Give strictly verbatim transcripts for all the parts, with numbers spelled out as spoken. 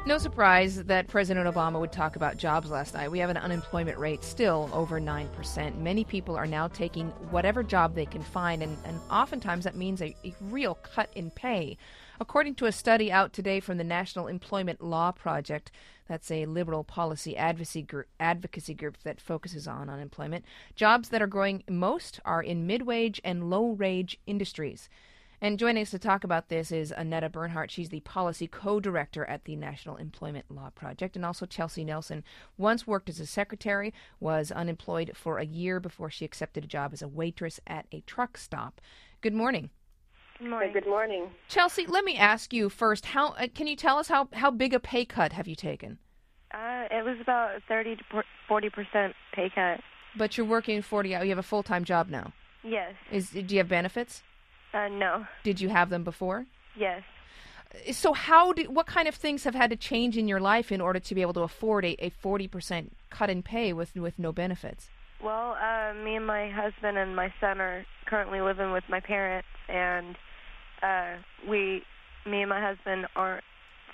No surprise that President Obama would talk about jobs last night. We have an unemployment rate still over nine percent. Many people are now taking whatever job they can find, and, and oftentimes that means a, a real cut in pay. According to a study out today from the National Employment Law Project, that's a liberal policy advocacy group, advocacy group that focuses on unemployment, jobs that are growing most are in mid-wage and low-wage industries. And joining us to talk about this is Annetta Bernhardt. She's the policy co-director at the National Employment Law Project. And also Chelsea Nelson once worked as a secretary, was unemployed for a year before she accepted a job as a waitress at a truck stop. Good morning. Good morning. Good morning. Chelsea, let me ask you first, how uh, can you tell us how, how big a pay cut have you taken? Uh, it was about thirty to forty percent pay cut. But you're working forty hours. You have a full-time job now. Yes. Is Do you have benefits? Uh, no. Did you have them before? Yes. So how did, what kind of things have had to change in your life in order to be able to afford a, a forty percent cut in pay with, with no benefits? Well, uh, me and my husband and my son are currently living with my parents, and uh, we, me and my husband aren't,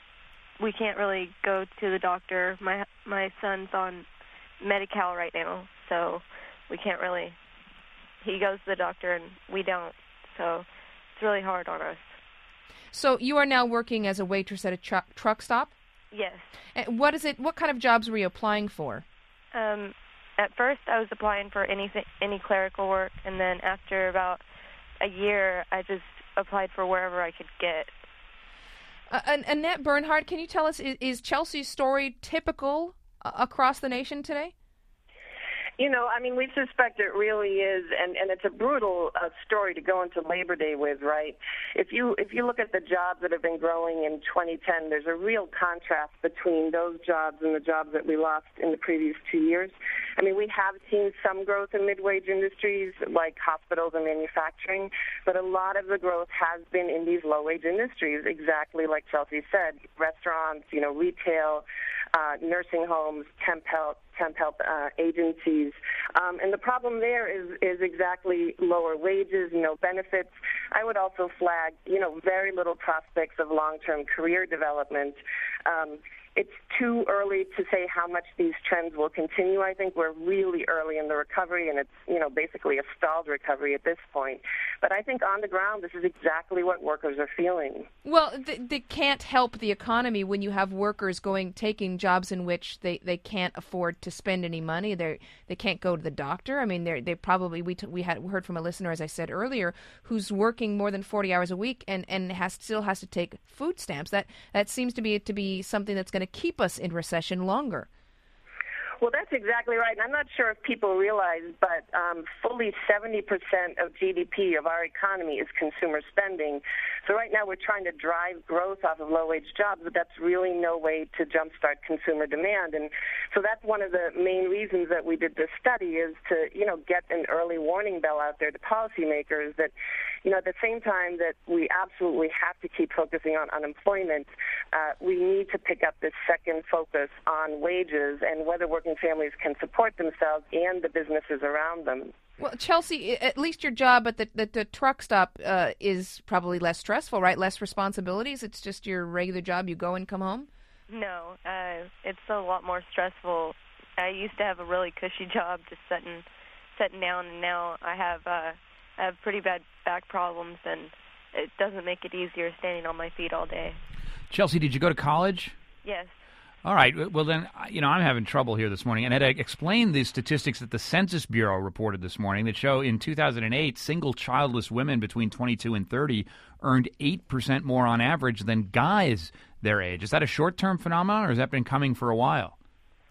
we can't really go to the doctor. My my son's on Medi-Cal right now, so we can't really, he goes to the doctor and we don't. So it's really hard on us. So you are now working as a waitress at a tru- truck stop? Yes. And what is it? What kind of jobs were you applying for? Um, at first, I was applying for anything, any clerical work, and then after about a year, I just applied for wherever I could get. Uh, Annette Bernhardt, can you tell us, is, is Chelsea's story typical uh, across the nation today? You know, I mean, we suspect it really is, and, and it's a brutal uh, story to go into Labor Day with, right? If you if you look at the jobs that have been growing in twenty ten, there's a real contrast between those jobs and the jobs that we lost in the previous two years. I mean, we have seen some growth in mid-wage industries like hospitals and manufacturing, but a lot of the growth has been in these low-wage industries, exactly like Chelsea said, restaurants, you know, retail, uh, nursing homes, temp help, temp help uh, agencies. Um, and the problem there is, is exactly lower wages, no benefits. I would also flag, you know, very little prospects of long-term career development. Um, It's too early to say how much these trends will continue. I think we're really early in the recovery, and it's, you know, basically a stalled recovery at this point. But I think on the ground, this is exactly what workers are feeling. Well, th- they can't help the economy when you have workers going, taking jobs in which they, they can't afford to spend any money. They they can't go to the doctor. I mean, they they probably we t- we had heard from a listener, as I said earlier, who's working more than forty hours a week and and has still has to take food stamps. That that seems to be to be something that's going to keep us in recession longer. Well, that's exactly right. And I'm not sure if people realize, but um, fully seventy percent of G D P of our economy is consumer spending. So right now we're trying to drive growth off of low-wage jobs, but that's really no way to jumpstart consumer demand. And so that's one of the main reasons that we did this study, is to, you know, get an early warning bell out there to policymakers that, you know, at the same time that we absolutely have to keep focusing on unemployment, uh, we need to pick up this second focus on wages and whether working families can support themselves and the businesses around them. Well, Chelsea, at least your job at the, the, the truck stop uh, is probably less stressful, right? Less responsibilities? It's just your regular job. You go and come home? No, uh, it's a lot more stressful. I used to have a really cushy job, just sitting, sitting down, and now I have uh, I have pretty bad back problems, and it doesn't make it easier standing on my feet all day. Chelsea, did you go to college? Yes. All right. Well, then, you know, I'm having trouble here this morning. And I explained the statistics that the Census Bureau reported this morning that show in two thousand eight, single childless women between twenty-two and thirty earned eight percent more on average than guys their age. Is that a short-term phenomenon, or has that been coming for a while?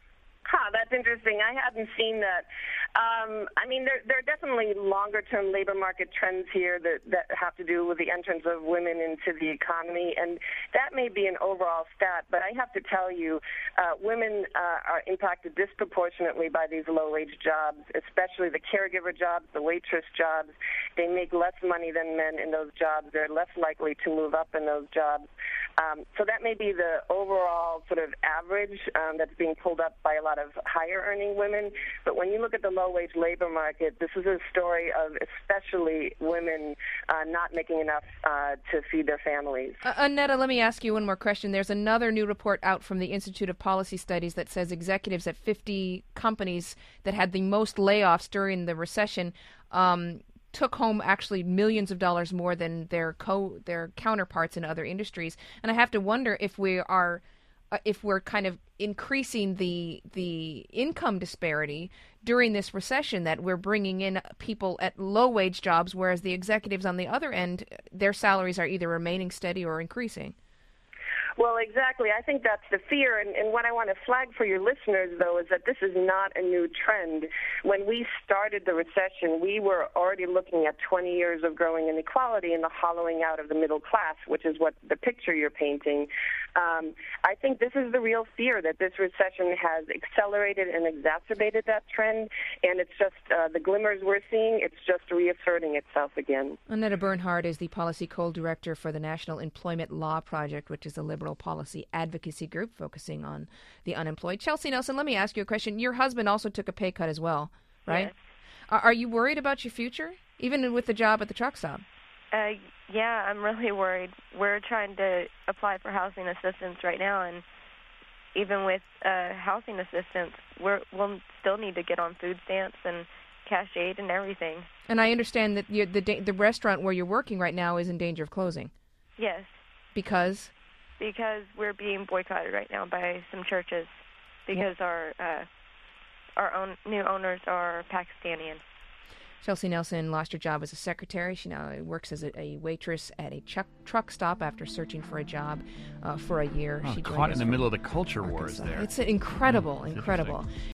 Huh, that's interesting. I hadn't seen that. Um, I mean, there, there are definitely longer-term labor market trends here that, that have to do with the entrance of women into the economy, and that may be an overall stat, but I have to tell you, uh, women uh, are impacted disproportionately by these low-wage jobs, especially the caregiver jobs, the waitress jobs. They make less money than men in those jobs. They're less likely to move up in those jobs. Um, so that may be the overall sort of average um, that's being pulled up by a lot of higher-earning women. But when you look at the low low-wage labor market, this is a story of especially women uh, not making enough uh, to feed their families. Uh, Annetta, let me ask you one more question. There's another new report out from the Institute of Policy Studies that says executives at fifty companies that had the most layoffs during the recession um, took home actually millions of dollars more than their co their counterparts in other industries. And I have to wonder if we are uh, if we're kind of increasing the the income disparity during this recession, that we're bringing in people at low wage jobs, whereas the executives on the other end, their salaries are either remaining steady or increasing. Well, exactly. I think that's the fear. And, and what I want to flag for your listeners, though, is that this is not a new trend. When we started the recession, we were already looking at twenty years of growing inequality and the hollowing out of the middle class, which is what the picture you're painting. Um, I think this is the real fear, that this recession has accelerated and exacerbated that trend. And it's just uh, the glimmers we're seeing, it's just reasserting itself again. Annetta Bernhard is the policy co-director for the National Employment Law Project, which is a liberal policy advocacy group focusing on the unemployed. Chelsea Nelson, let me ask you a question. Your husband also took a pay cut as well, right? Yes. Are, are you worried about your future, even with the job at the truck stop? Uh, yeah, I'm really worried. We're trying to apply for housing assistance right now, and even with uh, housing assistance, we're, we'll still need to get on food stamps and cash aid and everything. And I understand that you're, the the restaurant where you're working right now is in danger of closing. Yes. Because? Because we're being boycotted right now by some churches because yeah. our uh, our own new owners are Pakistani. Chelsea Nelson lost her job as a secretary. She now works as a, a waitress at a truck, truck stop after searching for a job uh, for a year. Oh, she caught in the middle of the culture Arkansas. wars there. It's incredible, It's incredible.